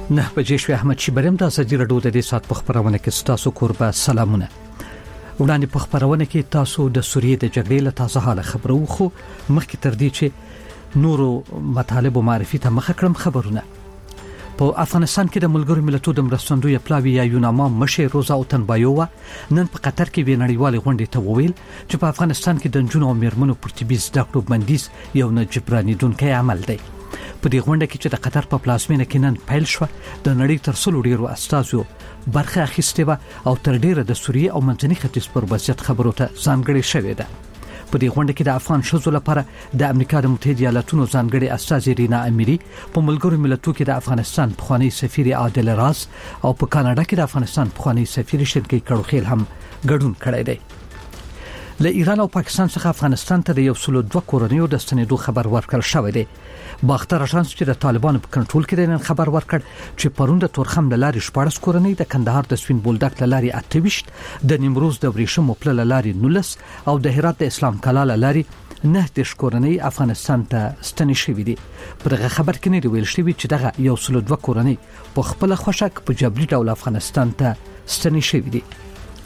نه بجې شوې احمد شیبرم د ازادي راډیو د دې سات په خبرونه کې تاسو کوربه سلامونه. وړاندې په خبرونه کې تاسو د سوریې د جګړې له تازه حاله خبرو خو مخکې تر دې چې نورو مطالب معرفي ته مخه کړم خبرونه. په افغانستان کې د ملګرو ملتونو د مرستندوی پلاوی یا یوناما مشر روزا اوتنبایووا نن په قطر کې د نړیوال غونډې ته وویل چې په افغانستان کې د جنونو او میرمنو پر طبي زده کړو بندیز یو نه جبرانیدونکي عمل دی. په دې غونډه کې چې د قطر په پلازمینه کې نن پیل شو د نړۍ تر څلو ډیرو استازو برخه اخیستې و او تر ډیره د سوریې او منځني ختیځ پر وضعیت خبرو ته ځانګړې شوې ده. په دې غونډه کې د افغان شذو لپاره د امریکا د متحده ایالاتونو ځانګړي استاذ رینا اميري په ملګرو ملتونو کې د افغانستان پخوانی سفیر عادل راز او په کاناډا کې د افغانستان پخوانی سفیر شرکی کړوخیل هم ګډون کړی دی. له ایران او پاکستان څخه افغانستان ته د 102 کورنیو د ستنېدو خبر ورکړل شوی دی. باختر اژانس چې د طالبانو په کنټرول کې د خبر ورکړ چې پرون د تورخم د لارې 14 کورنۍ د کندهار د سوین بولدک د لارې 28 د نیمروز د ورېشم پل لارې 19 او د هرات د اسلام کلا لارې 9 کورنۍ افغانستان ته ستنې شوې دي. پر هغه خبر کې نه ویل شوی چې دغه 102 کورنۍ په خپل خوشک په جبري ډول افغانستان ته ستنې شوې دي.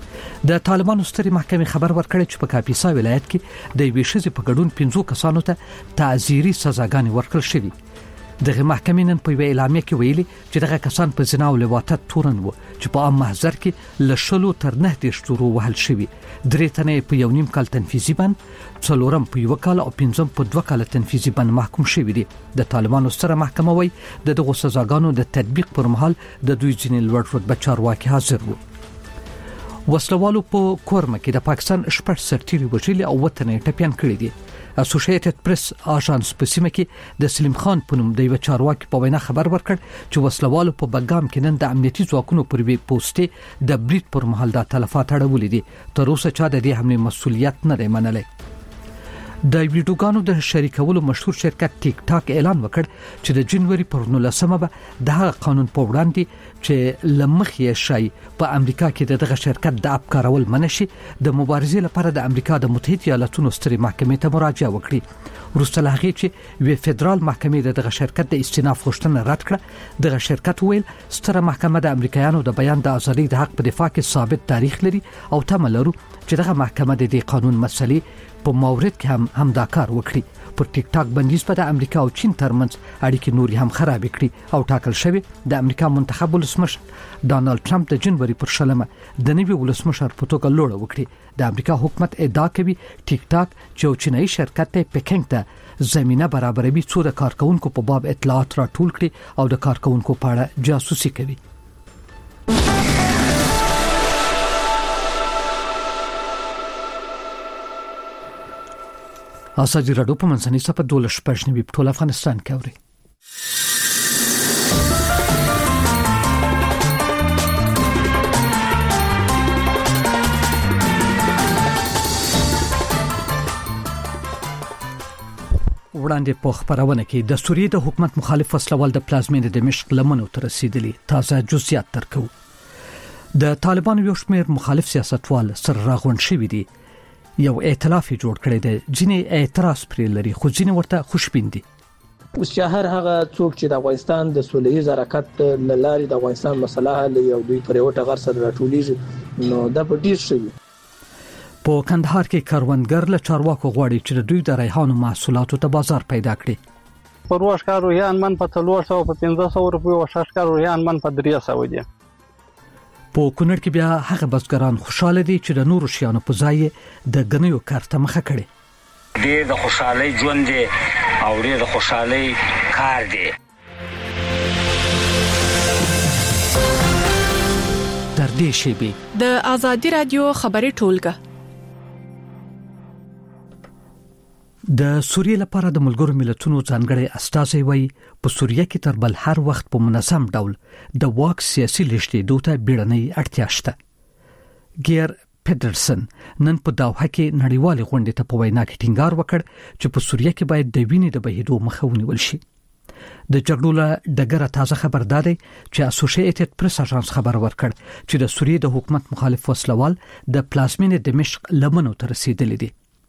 د طالبانو ستري محکمې خبر ورکړی چې په کاپیسا ولایت کې د ویشزي په ګډون 15 کسانو ته تعزیري سزاګانې ورکړل شوې. دغه محکمې نن په اعلامیه کې ویلي چې دغه کسان په زنا او لواطت تورن وو چې په عام محضر کې ل شلو تر 9 شتورو وهل شوی. درې تنه په یو نیم کال تنفیذي بند، څلورم په یو کال او پنځم په 2 کال تنفیذي بند محکوم شوی دي. د طالبانو ستره محکمه وایي د دغه سزاګانو د تطبیق پر مهال د دوی ځینې لوړ رتبه چارواکي حاضر وو. وسلوالو په کورمه کې د پاکستان شپږ سرتیري وژلي او وطن ټپيان کړی دي. اسوسییټډ پریس اژانس په سیمه کې د سلیم خان په نوم د یو چارواکي په وینا خبر ورکړ چې وسلوالو په بګام کې نن د امنیتي ځواکونو پر وی پوسټي د بریټ پر مهال د تلفات اړولې دي. تر اوسه چا د دې حمله مسولیت نه دی منلی. د ویډیوګانو د شریکولو مشهور شرکت ټیک ټاک اعلان وکړ چې د جنوري پر 19مه به د قانون په وړاندې چې لمخې شي په امریکا کې دغه شرکت د اپکارول منشي د مبارزې لپاره د امریکا د متحده ایالاتونو ستري محکمې ته مراجعه وکړي. وروسته له هغې چې وی فدرال محکمې دغه شرکت د استیناف غوښتنه رد کړه، دغه شرکت ویل ستره محکمه د امریکایانو د بیان د ازادۍ د حق په دفاع کې ثابت تاریخ لري او تمه لرو چې دغه محکمه د دې قانون مسلې په مورد کې هم دا کار وکړي. پر ټیک ټاک بندیز په د امریکا او چین ترمنځ اړیکې نوري هم خراب کړي او ټاکل شوی د امریکا منتخب ولسمشر ډانلډ ټرمپ د جنوري پر 16مه د نوي ولسمشر په توګه لوړه وکړي. د امریکا حکومت ادعا کوي ټیک ټاک چې چینایي شرکت ته پکینګ ته زمينه برابروي څو د کارکونکو په باب اطلاعات راټول کړي او د کارکونکو په اړه جاسوسي کوي. ازادي راډیو په منځني سپه 12 په ټول افغانستان کې اوري. وړاندې په خبرونه کې د سوریې د حکومت مخالف وسلوال د پلازمینې دمشق لمنو ته رسیدلی. تازه جزئیات درکو. د طالبانو یو شمېر مخالف سیاستوال سره راغونډ شوي دي. یو ائتلاف جوړ کړی دی، ځینې اعتراض پرې لري خو ځینې ورته خوشبین دي. اوس چې هغه څوک چې د افغانستان د سولهییز حرکت لارې د افغانستان مسله حل یو دوی پر یو ټغر سره راټولیږي نو دا په ډیر شي. په کندهار کې کاروانګر له چارواکو غواړي چې دوی د ریحانو محصولاتو ته بازار پیدا کړي. پر واشکار رویان من په 300 په 1500 روپیو او شاشکار رویان من په 300 دي. په کونړ کې بیا هغه بزګران خوشاله دي چې د نورو شیانو په ځای د غنیو کارته مخه کړي. ډېر د خوشحالي ژوند دی او ډېر د خوشحالي کار دی. تر دې شی د ازادي رادیو خبري ټولګه د سوریې لپاره د ملګرو ملتونو ځانګړي استازي وایي په سوریه کې تر بل هر وخت په منظم ډول د واک سیاسي لښتېدو ته بیړنۍ اړتیا شته. ګیر پیټرسن نن په داوه کې نړیوال غونډې ته په وینا کې ټینګار وکړ چې په سوریه کې باید د وینې د بهیدو مخه ونیول شي. د جګړو له ډګره تازه خبر دادی چې اسوسییټډ پریس اژانس خبر ورکړ چې د سوریې د حکومت مخالف وسلوال د پلازمینې دمشق لمنو ته رسیدلی دي.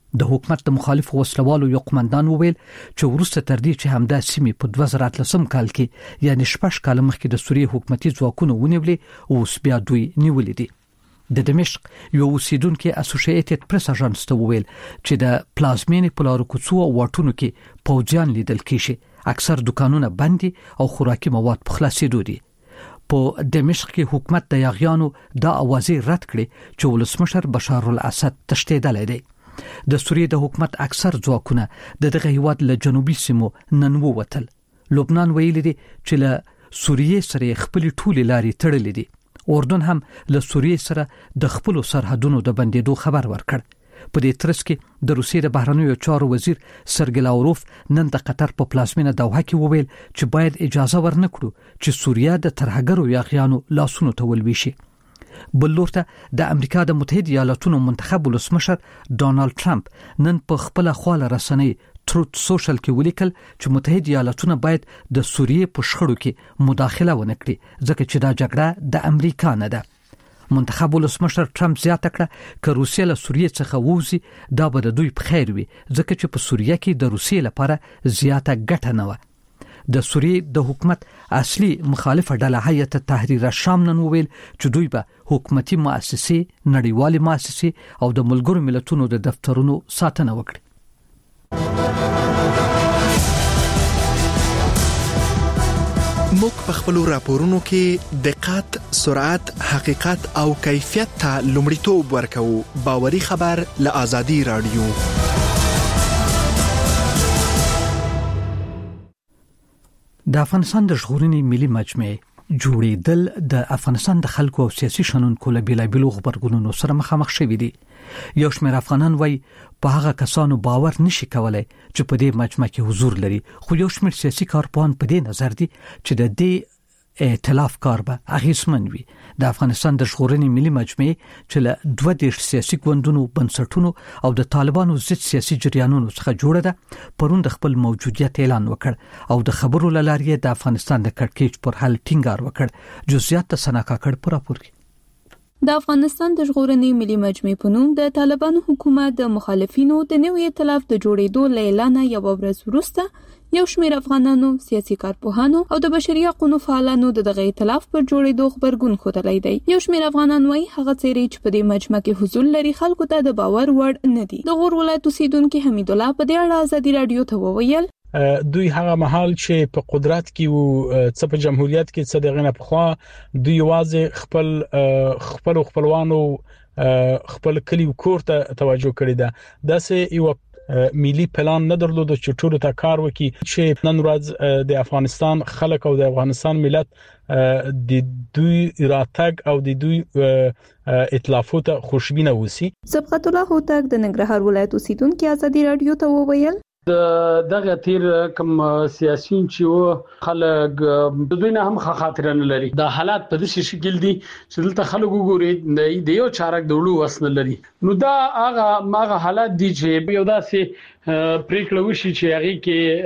د حکومت د مخالف وسلوالو یو قومندان وویل چې ورسته تر دې چې همدا سیمې په 2013 کال کې یعنی 6 کال مخکې د سوریې حکومتي ځواکونو ونیولې او اوس بیا دوی نیولې دي. د دمشق یو اوسیدونکو اسوسییټډ پریس اژانس ته وویل چې د پلازمینې په لارو کوڅو او واټونو کې پوجان لیدل کیږي، اکثر دکانونه بند دي او خوراکي مواد په خلاصېدو دي. په دمشق کې حکومت د یاغیانو د اوازې رد کړې چې ولسمشر بشار الاسد تشدیدلی دی. د سوریې د حکومت اکثر ځواکونه دغه هیواد له جنوبي سیمو نن ووتل. لبنان ویلي دی چې له سوریې سره خپل ټولې لارې تړلې دي. اردن هم له سوریې سره د خپل سرحدونو د بندیدو خبر ورکړ. په دې ترڅ کې د روسیې د بهرنیو چارو وزیر سرګی لاوروف نن د قطر په پلازمینه دوحه کې وویل چې باید اجازه ورنکړو چې سوریه د ترهګرو یاغیانو لاسونو ته ولويشي. بل لور ته د امریکا د متحده ایالاتونو منتخب ولسمشر ډانلډ ټرمپ نن په خپل خواله رسنۍ تروت سوشل کې ولیکل چې متحده ایالاتونه باید د سوریې په شخړو کې مداخله ونه کړي ځکه چې دا جګړه د امریکا نه ده. منتخب ولسمشر ټرمپ زیاته کړه چې روسیه له سوریې څخه ووځي دا به د دوی په خیر وي ځکه چې په سوریه کې د روسیې لپاره زیاته ګټه نه وه. د سوریې د حکومت اصلي مخالفه ډله هیئت تحریر الشام نن وویل چې دوی به حکومتي مؤسسې، نړیوالې مؤسسې او د ملګرو ملتونو د دفترونو ساتنه وکړي. موږ په خپل راپورونو کې دقت، سرعت، حقیقت او کیفیت ته لومړیتوب ورکوو. باوري خبر له آزادي رادیو. د افغانستان د ژغورنې ملي مجمع جوړېدل د افغانستان د خلکو او سیاسي شنونکو له بیلابیلو خبرګونونو سره مخامخ شوي دي. یو شمېر افغانان وایي په هغه کسانو باور نشي کولای چې په دې مجمع کې حضور لري، خو یو شمېر سیاسي کارپوهان په دې نظر دي چې د دې ائتلاف کار به اغیزمن وي. د افغانستان د ژغورنې ملي مجمع چې له 22 سیاسي ګوندونو، بنسټونو او د طالبانو ضد سیاسي جریانونو څخه جوړه ده، پرون د خپل موجودیت اعلان وکړ او د خبرو له لارې د افغانستان د کړکېچ پر حل ټینګار وکړ. جزئیات د سنا کاکړ پر راپور کې. د افغانستان د ژغورنې ملي مجمع په نوم د طالبانو حکومت د مخالفینو د نوي ائتلاف د جوړېدو له اعلان یو ورځ وروسته یو شمېر افغانانو، سیاسي کارپوهانو او د بشري حقوقو فعالانو دغه ائتلاف پر جوړېدو خبرګون ښودلی دی. یو شمېر افغانان وایي هغه څېرې چې په دې مجمع کې حضور لري خلکو ته د باور وړ نه دي. د غور ولایت اوسیدونکي حمید الله په دې اړه آزادي رادیو ته وویل دوی هغه محل چې په قدرت کې وو، څه په جمهوریت کې څه دغه نه پخوا دوی واځي خپل خپلوانو خپل کلی کور ته توجه کړی ده. داسې یو ملي پلان نه درلود چې ټول ته کار وکړي چې نن ورځ د افغانستان خلک او د افغانستان ملت د دوی راتګ او د دوی ائتلافو ته خوشبینه وسی. سبقت الله هوتک د ننګرهار ولایت اوسیدونکو آزادي رادیو ته وویل دغه تیر کوم سیاسيون چې و خلک د دوی نه هم خاطر نه لري. د حالات په دې شکل دي چې دلته خلک وګوري د یو چارک دولو وسن لري. نو دا هغه حالات دي چې یو داسې پریکړه وشي چې هغه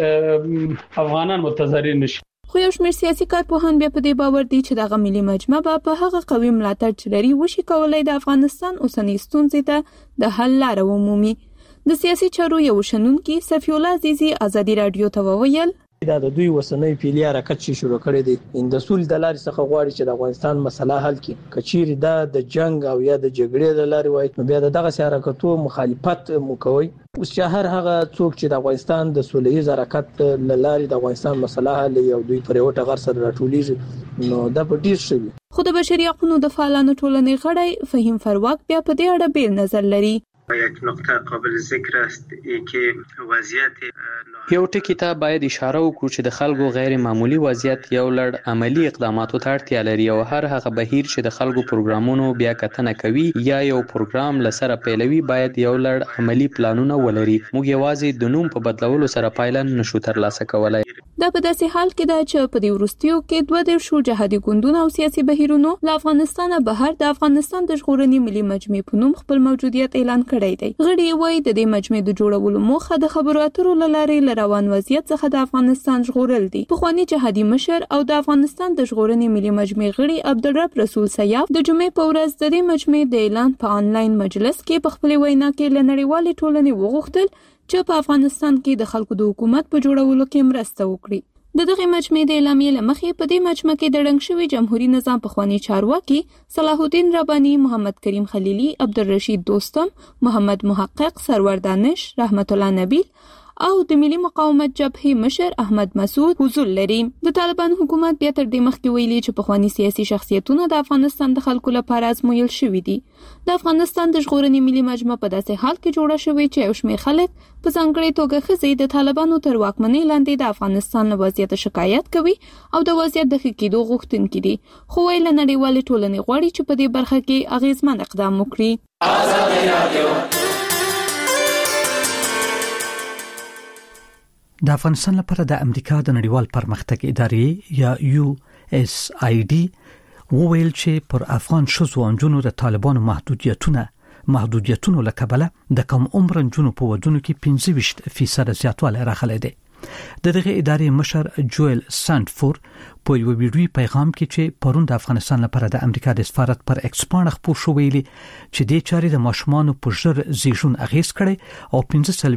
کې افغانان متضرر نشي. خو یو شمېر سیاسي کارپوهان بیا په دې باور دي چې دغه ملي مجمع په هغه قوي ملاتړ چې لري وشي کولای د افغانستان اوسنۍ ستونزې ته د حل لاره ومومي. د سیاسي چارو یو شنونکي صفی الله عزیزی آزادي رادیو ته وویل دا د دوی وسنۍ پیلي حرکت چې شروع کړی دی د سول د لارې څخه غواړي چې د افغانستان مسله حل کړي. کچیر دا د جنگ او یا د جګړې د لارې وای نو بیا دغه حرکتو مخالفت مکوي. اوس چې هر هغه څوک چې د افغانستان د سولهییز حرکت لارې د افغانستان مسله حل او دوی پر یو ټغر سره راټولیږي نو دا په ډیر شوی. خو د بشري حقوقو د فعالانو ټولنې غړی فهیم فرواک بیا په دې اړه بیل نظر لري. یک نقطه قابل ذکر است که وضعیت یو ټکی ته باید اشاره وکړو چې د خلکو غیر معمولی وضعیت یو لړ عملی اقداماتو ته اړتیا لري او هر هغه بهیر چې د خلکو پروګرامونو بیا کتنه کوي یا یو پروګرام لسره پیلوي باید یو لړ عملی پلانونه ولري. موږ یوازې د نوم په بدلولو سره پایله نشو ترلاسه کولای. دا په داسې حال کې ده چې په دې وروستیو کې 22 جهادي ګوندونه او سیاسي بهیرونو له افغانستان بهر د افغانستان د ژغورنې ملي مجمع په نوم خپل موجودیت اعلان کړی دی. غړي وايي د دې مجمع د جوړولو موخه د خبرو اترو لارې له روان وضعیت څخه د افغانستان ژغورل دي. پخوانی جهادي مشر او د افغانستان د ژغورنې ملي مجمع غړي عبدالرب رسول سیاف د جمعې په ورځ د دې مجمع د اعلان په آنلاین مجلس کې په خپل وینا کې له نړیوالې ټولنې وغوښتل چې په افغانستان کې د خلکو د حکومت په جوړولو کې مرسته وکړي. د دغه مجمع د اعلامیې لمخې په دې مجمع کې د رنګ شوی جمهوریت نظام پخوانی چارواکي صلاح الدین ربانی، محمد کریم خلیلی، عبدالرشید دوستم، محمد محقق، سرور دانش، رحمت الله نبیل او د ملي مقاومت جبهې مشر احمد مسعود حضور لري. د طالبان حکومت بیا تر دې مخکې ویلي چې پخوانی سیاسي شخصیتونه د افغانستان د خلکو لپاره ازمویل شوي دي. د افغانستان د ژغورنې ملي مجمع په داسې حال کې جوړه شوې چې یو شمېر خلک په ځانګړې توګه ښځې د طالبانو تر واکمنۍ لاندې د افغانستان له وضعیت شکایت کوي او د وضعیت د ښه کېدو غوښتونکي دي، خو وایي له نړیوالې ټولنې غواړي چې په دې برخه کې اغېزمن اقدام وکړي. د افغانستان لپاره د امریکا د نړیوال پرمختګ ادارې یا USAID وویل چې پر افغان ښځو او نجونو د طالبانو محدودیتونو له کبله د کم عمر نجونو په ودونو کې 25% زیاتوالی راغلی دی. د دغه ادارې مشر جویل سانټفور په یو ویډیوي پیغام کې چې پرون د افغانستان لپاره د امریکا د سفارت پر ایکس باندې خپور شو ویلي چې د چارې د ماشومانو په ژر زیږون اغیز کړي او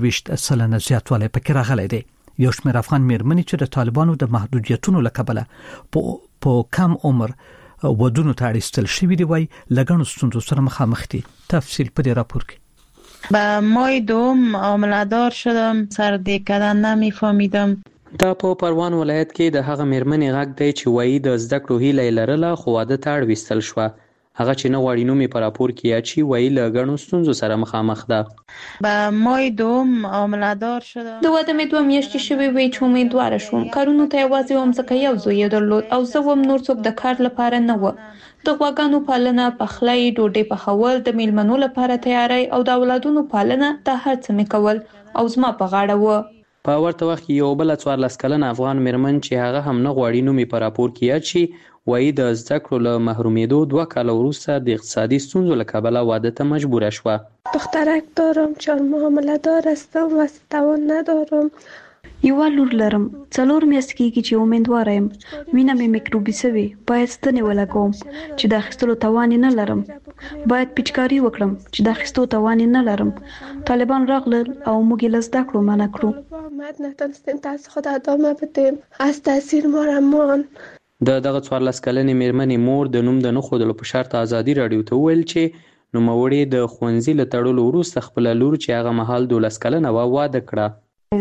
15% زیاتوالی پکې راغلی دی. یو شمېر افغان میرمنې چې د طالبانو د محدودیتونو له کبله په کم عمر ودونو ته اړیستل شوي دي وایي له ګڼو ستونزو سره مخامخ دي. تفصیل په دې راپور کې. به ماه دوم حامله‌دار شدم، سر دیکدن نمیفهمیدم. دا په پروان ولایت کې د هغه میرمنې غږ دی چې وایي د زده کړو هیله لرله خو واده ته اړ ویستل شوه. هغه چې نه غواړي نوم یې په راپور کې اچي وایي له ګڼو ستونزو سره مخامخ ده. به ماه دوم حامله‌دار شدم. د واده مې 2 میاشتې شوې وې چې امیدواره شوم. کارونو ته یوازې وم ځکه یو زوی یې درلود او زه وم نور څوک د کار لپاره نه و. د غواګانو پالنه، پخلی، ډوډۍ پخول، د میلمنو لپاره تیاری او د اولادونو پالنه دا هر څه مې کول او زما په غاړه و. په ورته وخت کې یو بل 14 کلنه افغان میرمن چې هغه هم نه غواړي نوم یې په راپور کې اچي وایي د زده کړو له محرومیدو 2 کاله وروسته د اقتصادي ستونزو له کبله واده ته مجبوره شوه. دخترک دارم، 4 ماه حامله‌دار هستم و توان ندارم. یو لور لرم، 4 میاشتې کېږي چې امیدواره یم. وینه مې میکروبي شوې، باید ستنې ولګوم چې د اخیستلو توان نه لرم. باید پیچکاري وکړم چې د اخیستو توان نه لرم. طالبان راغلل او موږ له زده کړو منع کړو. نتونستیم تحصیل خود ادامه بدیم. از تاثیر ما رمان. د دغه 14 کلنې میرمنې مور د نوم د نه ښودلو په شرط ازادي راډیو ته وویل چې نوموړې د ښوونځي له تړلو وروسته خپله لور چې هغه مهال 12 کلنه وه واده کړه.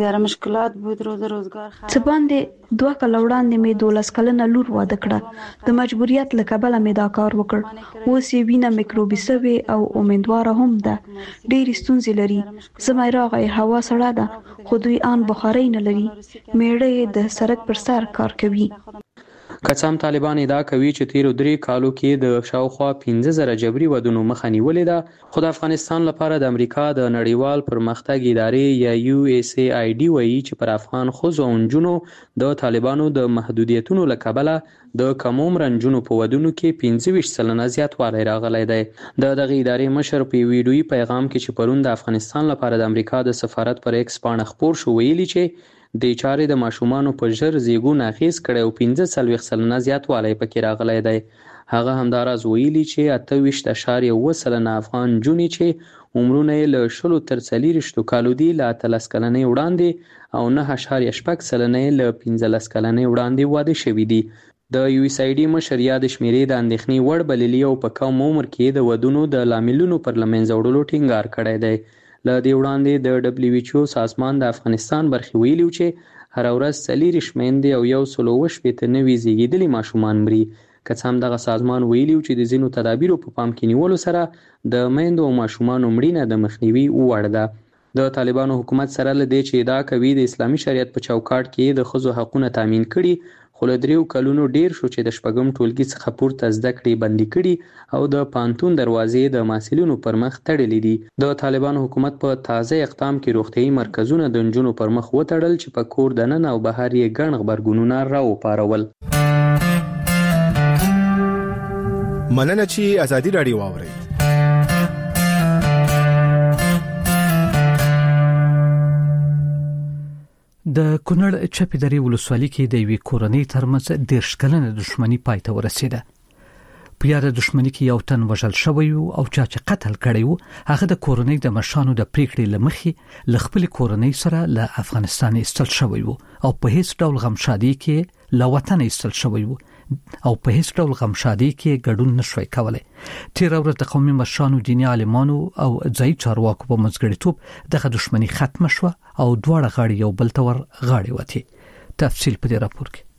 څه باندې 2 کاله وړاندې مې 12 کلنه لور واده کړه. د مجبوریت له کبله مې دا کار وکړ. اوس یې وینه میکروبي شوې او امیدواره هم ده. ډېرې ستونزې لري. زما راغی هوا سړه ده خو دوی آن بخارۍ نه لري. میړه د سړک پر سر کار کوي. که څه هم طالبان ادعا کوي چې تیرو 3 کالو کې د شاوخوا 15,000 جبري ودونو مخه نیولې ده، خو د افغانستان لپاره د امریکا د نړیوال پرمختګ ادارې یا USAID وایي چې پر افغان ښځو او نجونو د طالبانو د محدودیتونو له کبله د کم عمره نجونو په ودونو کې 25% زیاتوالی راغلی دی. د دغه ادارې مشر په ویډیویي پیغام کې چې پرون د افغانستان لپاره د امریکا د سفارت پر ایکس باندې خپور شو ویلي چې د چارې د ماشومانو په ژر زیږون اغیز کړی او 15% زیاتوالی پکې راغلی دی. هغه همداراز ویلي چې 28.7 افغان نجونې چې عمرونه یې له 10 تر 40 کالو دي له 13 کلنۍ وړاندې او 9.6 له 15 کلنۍ وړاندې واده شوي دي. د USAID مشر یا د شمیرې د اندېښنې وړ بللي او په کم عمر کې د ودونو د لاملونو پر له منځه وړلو ټینګار کړی دی. له دې وړاندې د WHO سازمان د افغانستان برخې ویلي چې هره ورځ 40 میندې او 120 نوي زیږېدلي ماشومان مري. که څه هم دغه سازمان ویلي چې د ځینو تدابیرو په پام کې نیولو سره د میندو او ماشومانو مړینه د مخنیوي وړ ده. د طالبانو حکومت سره له دې چې ادعا کوي د اسلامي شریعت په چوکاټ کې د ښځو حقونه تامین کړي، خو له 3 کلونو ډیر شو چې د شپږم ټولګي څخه پورته زده کړې بندي کړي او د پانتون دروازې د محصلینو پر مخ تړلې دي. د طالبانو حکومت په تازه اقدام کې روغتيایي مرکزونه د نجونو پر مخ وتړل چې په کور دننه او بهر یې ګڼ غبرګونونه راوپارول. مننه چې ازادي رادیو واوري. د کونړ چپی درې ولسوالۍ کې د یوې کورنۍ ترمنځ 10 کلنه دښمنی پای ته ورسیده. په یاد دښمنی کې یو تن وژل شوی او چا چې قتل کړی و هغه د کورنۍ د مشرانو د پریکړې لمخې ل خپل کورنۍ سره له افغانستان ایستل شوی و او په هیڅ ډول غمشادي کې له وطن ایستل شوی و او په هیڅ ډول غمشادي کې ګډون نشوي کولای. تیر ورځ د قومي مشرانو، دیني عالمانو او ځای چارواکو په منځګړیتوب دغه دښمنی ختم شوه او دواړه غاړې یو بل ته ور غاړې وتی. تفصیل په دې راپور کې.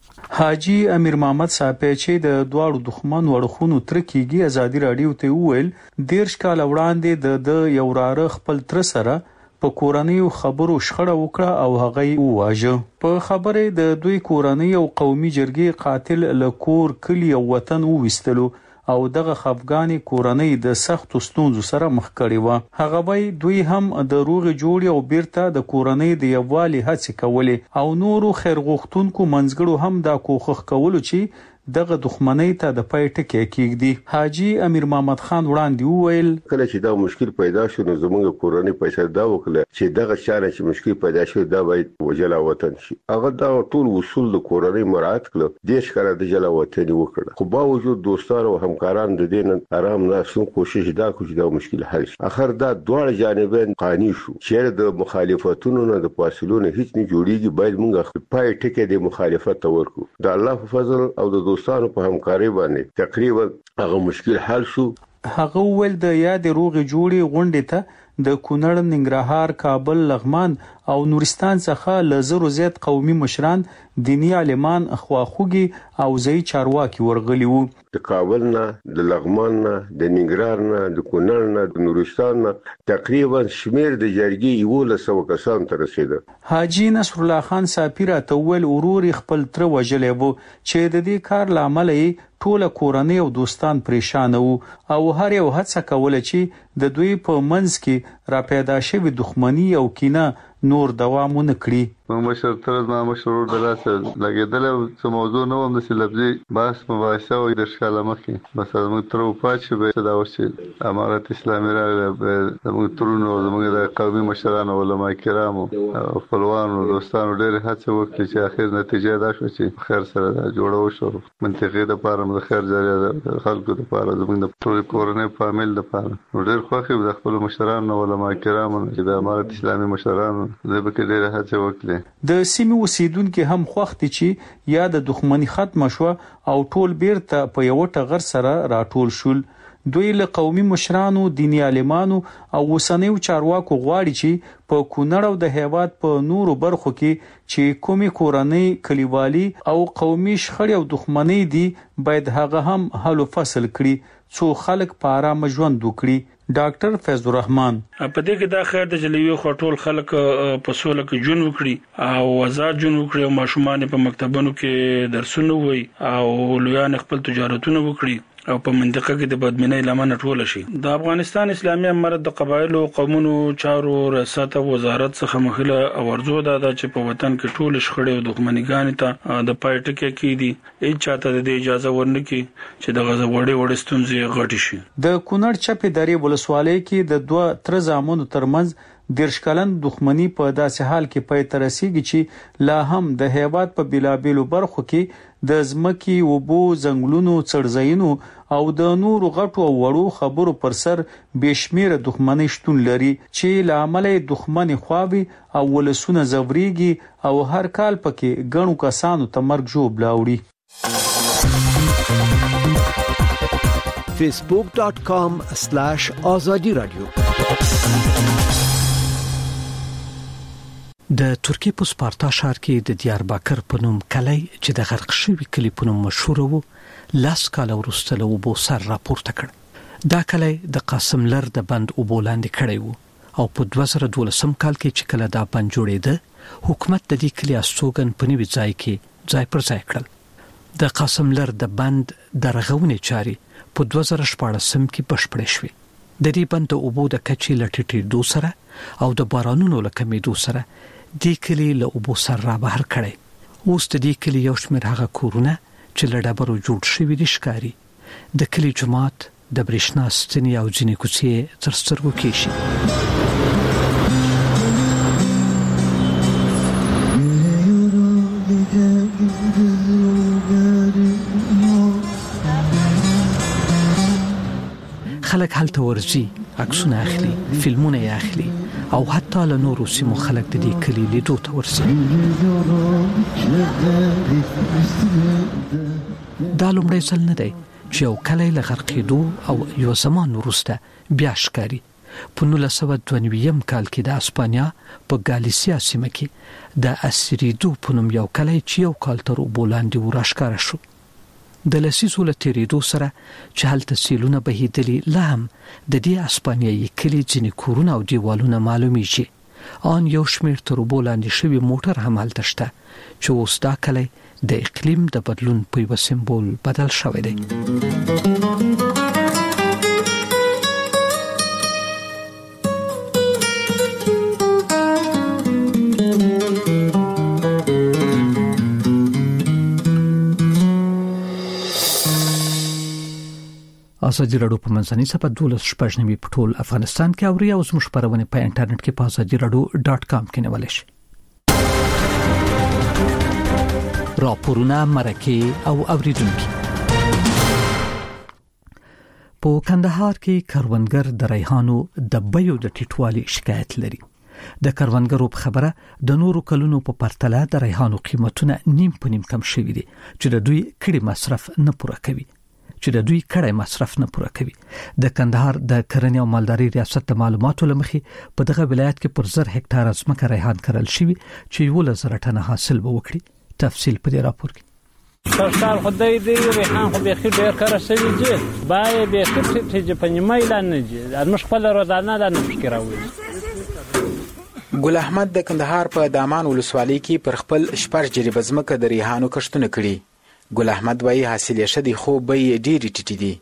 حاجی امیر محمد صاحب چې د دواړو دښمن وړخونو تر کېږي ازادي رادیو ته وویل 10 کال وړاندې د یو راره خپل تر سره په کورنۍ خبرو شخړه وکړه او هغه وواژه. په خبره د دوی کورنۍ او قومي جرګې قاتل له کور کلی او وطن وويستلو او دغه خفګانی کورنۍ د سخت ستونزو سره مخ کړي و. هغه وای دوی هم د روغ جوړ او بیرته د کورنۍ د یووالي هڅې کولې او نورو خیرغوښتونکو منځګړو هم دا کوښښ کولو چې دغه دښمنۍ ته د پای ټکی کېږدي. حاجی امیر محمد خان وړاندې وویل کله چې دا مشکل پیدا شو نو زموږ کورنۍ پیسې دا وکړه چې دغه شانه چې مشکل پیدا شو دا باید وجلا وطن شي. هغه دا ټول اصول د کورنۍ مراعات کړل. دیش کړه د جلا وطن وکړه. خو باوجود دوستانو او همکاران د دین آرام نه سو کوشش دا کوي چې دا مشکل حل شي. اخر دا دواړه جانبین قانوني شو چې د مخالفتونو نه د فاصلونو هیڅ نه جوړیږي. باید موږ پای ټکی د مخالفت ورکو. د الله په فضل او د دوستانو په همکاري باندې تقریبا هغه مشکل حل شو. هغه ول د یاد روغ جوړي غونډې ته د کونړ، ننګرهار، کابل، لغمان او نورستان څخه لزرو زیات قومي مشران، دینی عالمان، خواخوږي او ځای چارواکي ورغلي وو. د کابل نه، د لغمان نه، د ننګرهار نه، د کونړ نه، د نورستان نه تقریبا شمیر د جرګې 1100 کسان ته رسیده. حاجی نصر الله خان ساپیرا تول ورور خپل تر وجلې وو چې د دې کار لامل یې ټوله کورنۍ او دوستان پریشان وو او هر یو هڅه کوله چې د دوی په منځ کې را پیدا شوی دښمنی او کینه نور دوام ونکړي. مشر تر ما مشرور د لاسه لګیدل او څه موضوع نه وم د لفظي بحث مباحثه او د ښکاله مخکې مثلا موږ تر پاتې به دا ورسې امارت اسلامي راغله موږ ترونو زموږ د قومي مشرانو علما کرامو او خپلوانو دوستانو ډېر هڅه وکړي چې اخر نتیجه دا شو چې خیر سره جوړو شو. منطقې د پاره د خیر ځای خلکو د پاره زموږ د ټول کورنۍ فامیل د پاره ډېر خوښي د خپل مشرانو علما کرامو چې د امارت اسلامي مشرانو زه به کې ډېر هڅه وکړي. د سیمې اوسیدونکو هم خوښ دي چې یا د دښمنی ختم شو او ټول بیرته په یو ټغر سره راټول شول. دوی له قومي مشرانو، دینی عالمانو او وسنیو چارواکو غواړي چې په کونړ او د هیواد په نورو برخو کې چې کومي کورنۍ، کلیوالي او قومي شخړې او دښمنۍ دي باید هغه هم حل فصل کړي څو خلک په آرام ژوند وکړي. ډاکټر فیض الرحمن په دې کې دا خیر د جلوي خټول خلک په سوله کې جون وکړي او آزاد جون وکړي او ماشومان په مکتبونو کې درسونه وي او لویان خپل تجارتونه وکړي او په منطقه کې د بدمنۍ لمنه ټول شي. د افغانستان اسلامي امارت د قبایلو قومونو چارو ریاست وزارت څخه مخله ورزو ده چې په وطن کې ټول شخړې او دښمنیګان ته د پای ټکی کېدي. هیڅ چاته د اجازه ورنکي چې د غزا وړې ستونزې غټي شي. د کونړ چپی درې ولسوالۍ کې د دوه تر زامنو ترمنځ 10 کلن دښمنی په داسې حال کې پای ته رسیږي چې لا هم د هیواد په بلابلو برخو کې د ځمکې، اوبو، ځنګلونو، څړځایونو او د نورو غټو او وړو خبرو پر سر بشمیره دښمنی شتون لري چې لامل دښمن خواوي او ولسونه زبريږي او هر کال پکې ګڼو کسانو ته مرګ جوړ لاوړي. facebook.com/azadi radio د ترکیې په سپارتا ښار کې د دیاربکر په نوم کلی چې د غرق شوي کلی په نوم مشهور وو 10 کال وروسته له اوبو سر راپورته کړ. دا کلی د قاسم لر د بند اوبو لاندې کړی وو او په 2012 کال کې چې کله دا بند جوړېده حکومت د دې کلی استوګن په نوي ځای کې ځای پر ځای کړل. د قاسم لر د بند د رغونې چاري په 2014 کې بشپړې شوې. د دې بند د اوبو د کچې لټېدو سره او د بارانونو له کمیدو سره د کلی له اوبو سره را بهر کړي. اوس د دې کلی یو شمېر هغه کورونه چې له ډبرو جوړ شوي دي ښکاري. د کلی جومات، د برېښنا ستنې او ځینې کوڅې تر سترګو کېږي. خلک هلته ورځي، عکسونه اخلي، فلمونه یې اخلي او حتی له نورو سیمو خلک د دې کلي لیدو ته ورځي. دا لومړی ځل نه دی چې یو کلی له غرقېدو او یو زمان وروسته بیا ښکاري. په 1992 کال کې د اسپانیا په ګالیسیا سیمه کې د اسیریدو په نوم یو کلی چې یو کال تر اوبو لاندې و راښکاره شو. د لسیزو له تېرېدو سره چې هلته سیلونه بهېدلي، لا هم د دې اسپانیایي کلي ځینې کورونه او دیوالونه معلومیږي. آن یو شمېر تر اوبو لاندې شوي موټر هم هلته شته چې اوس دا کلی د اقلیم د بدلون په یوه سمبول بدل شوی دی. ازادي راډیو په منځنۍ صفحه 12 په ټول افغانستان کې اوري او زموږ خبرونه په انټرنیټ کې په azadiradio.com کې نیولای شئ. راپورونه، مرکه او اوریدونکو. په کندهار کې کروندګر د ریحانو د بیو د ټیټوالي شکایت لري. د کروندګرو په خبره د نورو کلونو په پرتله د ریحانو قیمتونه نیم په نیم کم شوي دي چې د دوی کړي مصرف نه پوره کوي. د کندهار د کرنې او مالداري ریاست د معلوماتو لمخې په دغه ولایت کې پر 1000 هکتار ځمکه ریحان کرل شوی چې 1000 ټنه حاصل به وکړي. تفصیل په دې راپور کې. سرکار خدای دې ریحان خو به خې ډیر کار شوی دی، بای به چې په نیمه اعلان نه دي، موږ خپل روزانه د نفکر راوړي. ګل احمد د کندهار په دامان ولسوالۍ کې پر خپل شپږ جریبه ځمکه د ریحانو کښتونه کړي. ګل احمد وايي حاصل یې شدي خو به ډېری ټیټي دي.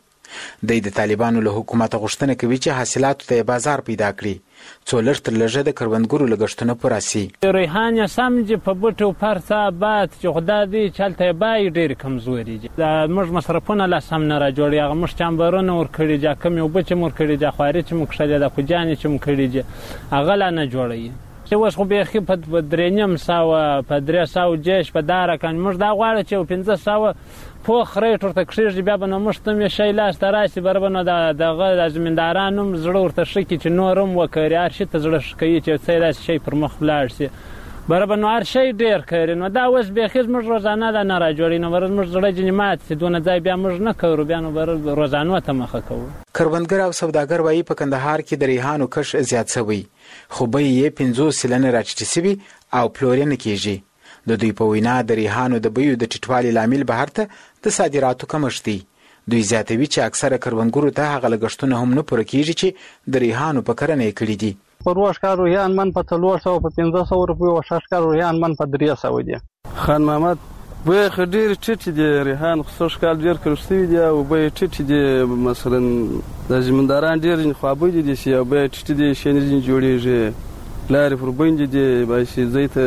د طالبانو له حکومت غوښتنه کوي چې حاصلاتو ته بازار پیدا کړي، څو لږ تر لږه د کروندګرو لګښتونه پوره شي. ریحان یې سم چې په بوټو پرڅه باد چې خدای دې چلته بای ډېر کمزوري دي. موږ مصرفونه لا سم نه را جوړي، هغه موږ چمبرونه ور کړی جا کم یو بچ مور کړی جا خواري چې موږ شاله د خوجانې چې موږ کړی جا هغه لا نه جوړي. چې اوس خو به خې په درېنیم ساوه په 300 جیش په دار کان موږ دا غواړو چې 1500 په خریټ ورته کښې بیا به نو مشتم یې شی لاس تراسي بربنه دغه د زمیندارانو زړه ورته شکی چې نورم وکړي ارشي ته زړه شکی چې څه داس شی پر مخ بلاړ سي بربنه هر شی ډیر کړي نو دا اوس به خې موږ روزانه دا نه را جوړي نو ورته موږ زړه جنمات چې دونه ځای بیا موږ نه کوو بیا نو روزانه ته مخه کوو. کروندګر او سوداګر وايي په کندهار کې د ریحانو کښ زیات شوی خو به یې 50 سلنه راټیټ شوی او پلورنه کیږي. د دوی په وینا د ریحانو د بیو د ټیټوالي لامل بهر ته د صادراتو کمښت دی. دوی زیاتوي چې اکثره کروندګرو ته هغه لګښتونه هم نه پوره کیږي چې د ریحانو په کرنه یې کړي دي. پروش کار ریحان من په 300 په 1500 روپیو او شش کار ریحان من په 300 دی. خان محمد به خډیر ټیټ دی ریحان خو شکل ډیر کړشتي دی او به ټیټ دی مثلا د زمینداران ډیر خوابې دي چې به ټیټ دی شنه جوړیږي لارې پر باندې دی باشي زیت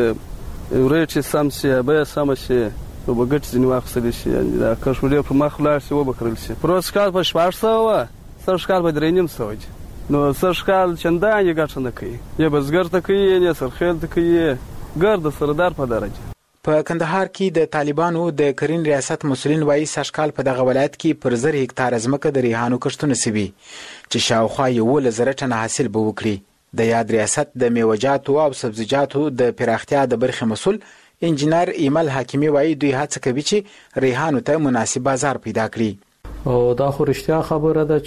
ورېټ سم سي به سم سي او بغټ ځنی واخصل شي دا کښوړې په مخ لار سي و بکرل شي پروسکال په 400 سرشکال به درېنیم سوج نو سرشکال چندان یې ګټ نه کوي یا بزګر ته کوي یا سرخیل ته کوي ګرد سردار په درجه. په کندهار کې د طالبانو د کرین ریاست مسولین وایي سرشکال په دغه ولایت کې پر 1000 هکتار ځمکه د ریحانو کښتونه سوي چې شاوخوا 1000 ټنه حاصل به وکړي. د یاد ریاست د میوه‌جاتو او سبزیجاتو د پراختیا د برخې مسول انجینر ایمل حکیمی وایي دوی هڅه کوي چې ریحانو ته مناسب بازار پیدا کړي. او دا خو رښتیا خبره ده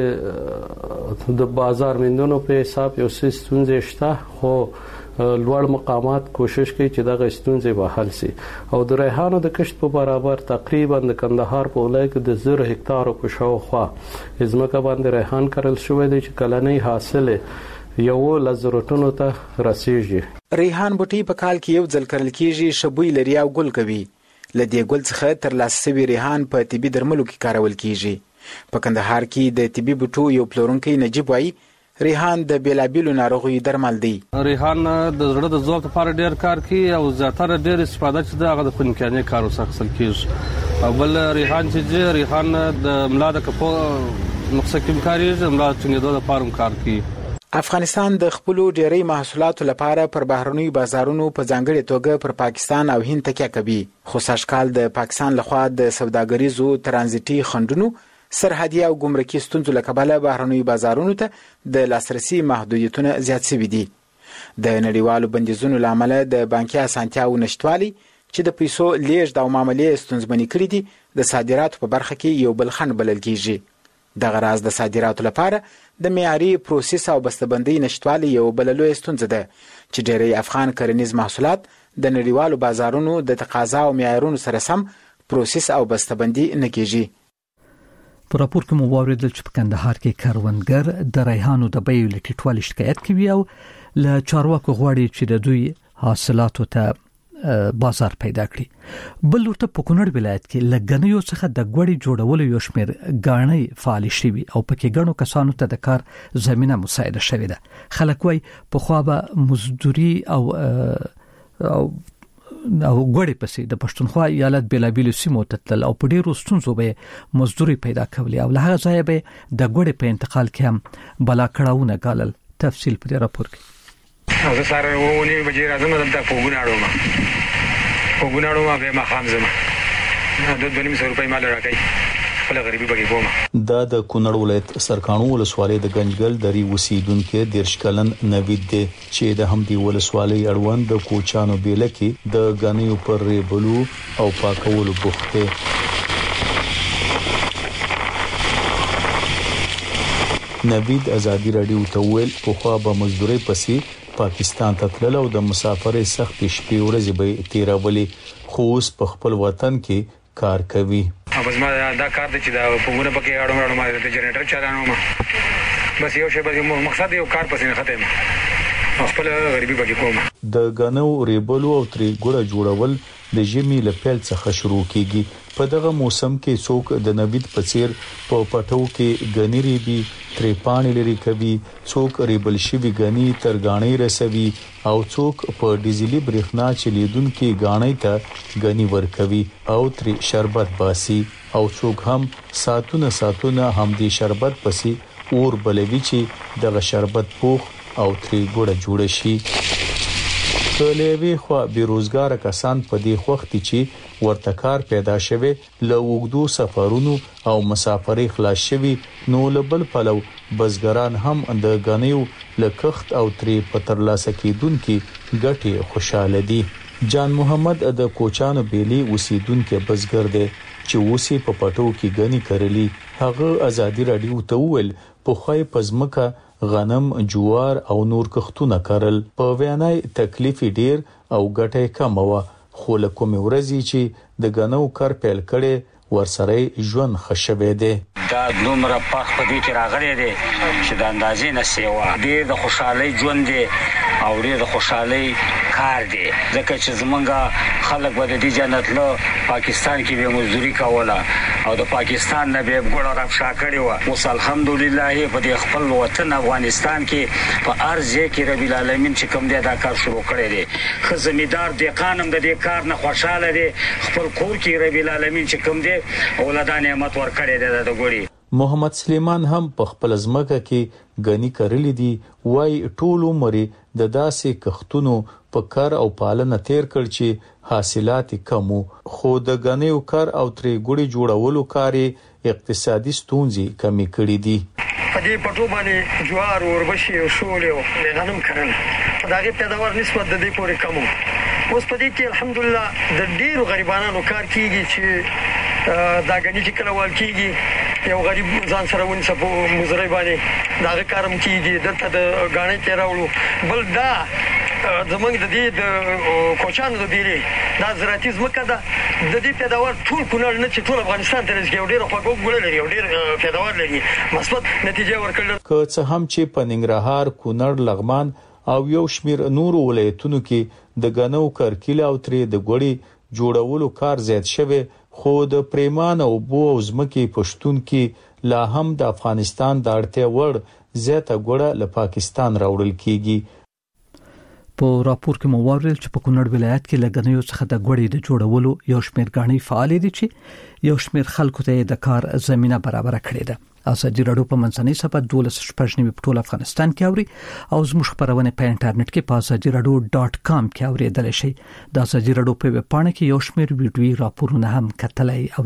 چې د بازار موندنو په حساب یو څه ستونزې شته خو لوړ مقامات کوشش کوي چې دغه ستونزې به حل شي او د ریحانو د کښت په برابر تقریبا د کندهار په ولایت کې د 1000 هکتار په شاوخوا ځمکه باندې ریحان کرل شوی دی چې کلنۍ حاصل یو لزرټونو ته رسیږي. ریحان بوټي په کال کې یو ځل کرل کیږي، شبوی لري او ګل کوي. لدې ګل څخه تر لاسه شوی ریحان په طبي درملو کې کارول کیږي په کندهار کې د طبي بوټو یو پلورونکی نجیب وایي ریحان د بیلابیلو ناروغیو درمل دی. ریحان د زړه د ځواک لپاره ډیر کار کوي او زیاتره ډیر استفاده چې هغه د خونکانې کار وسخل کیږي او بل ریحان چې ریحان د ملا د کپو نقصه کې کاریږي ملا څنګه د پارم کار کوي. افغانستان د خپل ډیری محصولاتو لپاره پر بهرنی بازارونو په ځانګړي توګه پر پاکستان او هند تکیه کوي خو سږکال د پاکستان لخوا د سوداګریزو ترانزیتي خنډونو سرحدي او ګمرکي ستونزو له کبله بهرنی بازارونو ته د لاسرسي محدودیتونه زیات شوي دي. د نړیوالو بندیزونو له امله د بانکي اسانتیاو نشټوالي چې د پیسو لیږد او معاملې ستونزمنې کړي دي د صادراتو په برخه کې یو بل خنډ بلل کیږي. دغه راز د صادراتو لپاره د معیاري پروسس او بسته‌بندۍ نشټوالي یو بل لوی ستونزه ده چې ډېری افغان کرنیز محصولات د نړیوالو بازارونو د تقاضا او معیارونو سره سم پروسس او بسته‌بندي نه کیږي. په راپور کې مو واوریدل چې په کندهار کې کاروانګر د ریحانو د بیو له ټیټوالي شکایت کوي او له چارواکو غواړي چې د دوی حاصلاتو ته بازار پیدا کړي. بل ورته په کونړ ولایت کې لګنیو څخه د غوړي جوړولو یو شمېر غاڼې فعال شوي او پکې غنو کسانو ته د کار زمينه مساعده شوې ده. خلک وايي په خو به مزدوري او غوړي پسې د پښتونخوا ایالت بلابل سیمو ته تل او په ډیرو ستونزو به مزدوري پیدا کولی او له هغه ځای به د غوړي په انتقال کې هم بلا کړهونه غالل. تفصیل په راپور کې زه سره ونی بجې راځم دلته پوګوناړو ما به ما خام زما د 2.5 روپۍ مال راکې خپل غریبي بګي کوم. دا د کونړ ولایت سرکانو ولسوالۍ د گنجګل درې اوسیدونکو 10 کلن نوید دی چې د همدې ولسوالۍ اړوند د کوچانو بیل کې د غنیو پر ریبلو او پاکولو بوخته. نوید ازادي رادیو ته ویل په خو به مزدوري پسې پاکستان ته تلل او د مسافرۍ سخت شپې ورځې به تیرولې خو اوس په خپل وطن کې کار کوي. بس ما دا کار د چې دا پوګونه پکې اړم ما د جنریټر چلانو ما بس یو شی به مقصد یو کار پسې نه ختم خپل غریبي پکې کوم. د غنو ریبلو او تری ګوړه جوړول د ژمي له پیل څخه شروع کیږي. په دغه موسم کې څوک د نوید په څیر په پټو کې غنی ریبي تری پانی لري کوي څوک ریبل شوی غنی تر غاڼې رسوي او څوک په ډیزلي برېښنا چلیدونکو غاڼې ته غنی ورکوي او تری شربت باسي او څوک هم ساتونه هم دې شربت پسې اور بلوي چې دغه شربت پوخ او تری ګوړه جوړ شي. کلهوی خو بیروزګار کسان په دې وخت چې ورته کار پیدا شوه له وګدو سفرونو او مسافرۍ خلاص شوي نو لبل پلو بزګران هم د غنیو لکخت او تری پتر لاسه کېدونکو ګټي خوشاله دي. جان محمد د کوچانو بیلی اوسیدونکو بزګر دی چې اوسې په پټو کې غنی کړلی. هغه ازادي رادیو ته ویل په خوای پزمکه غنم جوار او نور کښتونه کرل په وینای تکلیف ډیر او ګټه کم و خو له کوم ورځې چې د غنو کار پیل کړي ورسره ژوند خښوي دي. دا نومره پخ په دې کې راغلي دي چې د اندازې نه سیوا دي د خوشحالي ژوند دي او د خوشحالي کار دي ځکه چې زمونږ خلک به د دې جنت له پاکستان کې به مزدوري کوله او د پاکستان نه به ګوړه رافشا کړي و اوس الحمدلله په دې خپل وطن افغانستان کې په ارزه کې رب العالمین چې کوم دې دا کار شروع کړی دی خو زمیدار د قانون د دې کار نه خوشاله دي خپل کور کې رب العالمین چې کوم دې اولادان نعمت ورکړي دی د ګوړي. محمد سلیمان هم په خپل ځمکه کې غنی کړلې دي وای ټول عمر د داسې کښتونو په کار او پالنه تیر کړ چې حاصلات کم خو د غنیو کار او تری ګوړي جوړولو کار اقتصادي ستونزې کمی کړې دي. په دې پټو باندې جوار وربشي او شول او غنم کړل په دغه پیداوار نسبت د دې پورې کم اوس په دې کې الحمدلله د ډیرو غریبانو کار کیږي چې دا غنی چې کله ول کیږي یو غریب ځان سره ونیسه په مزرعه باندې دا کارم کیږي دلته د غاڼې تیراولو بل دا زمونږ د دې د کوچانو د بیلي دا زراعتي ځمکه ده د دې پیداوار ټول کونړ نه چې ټول افغانستان ته رسیږي ډیر خواږه ګوله لري ډیر پیداوار لري مثبت نتیجه ورکړل. که څه هم چې په ننګرهار کونړ لغمان او یو شمیر نور ولایتونو کې د غنو کرکیله او تری د ګوړي جوړولو کار زیات شوی خو د پریمان او بو ځمکې پښتون کې لا هم د افغانستان د اړتیا وړ زیاته ګوړه له پاکستان راوړل کیږي. په راپور کې مو وویل چې په کونړ ولایت کې لګنیو څخه د ګوړې د جوړولو یو شمېر غاڼې فعال دي چې یو شمېر خلکو ته د کار زمينه برابر کړې ده. ازادي راډیو په منځنۍ صفحه 12 په ټول افغانستان کې اوري او زموږ خبرونه په انټرنیټ کې په azadiiradio.com کې اوریدل شي. د ازادي راډیو په ویب پاڼه کې یو شمېر ویډیوي راپورونه هم کتلای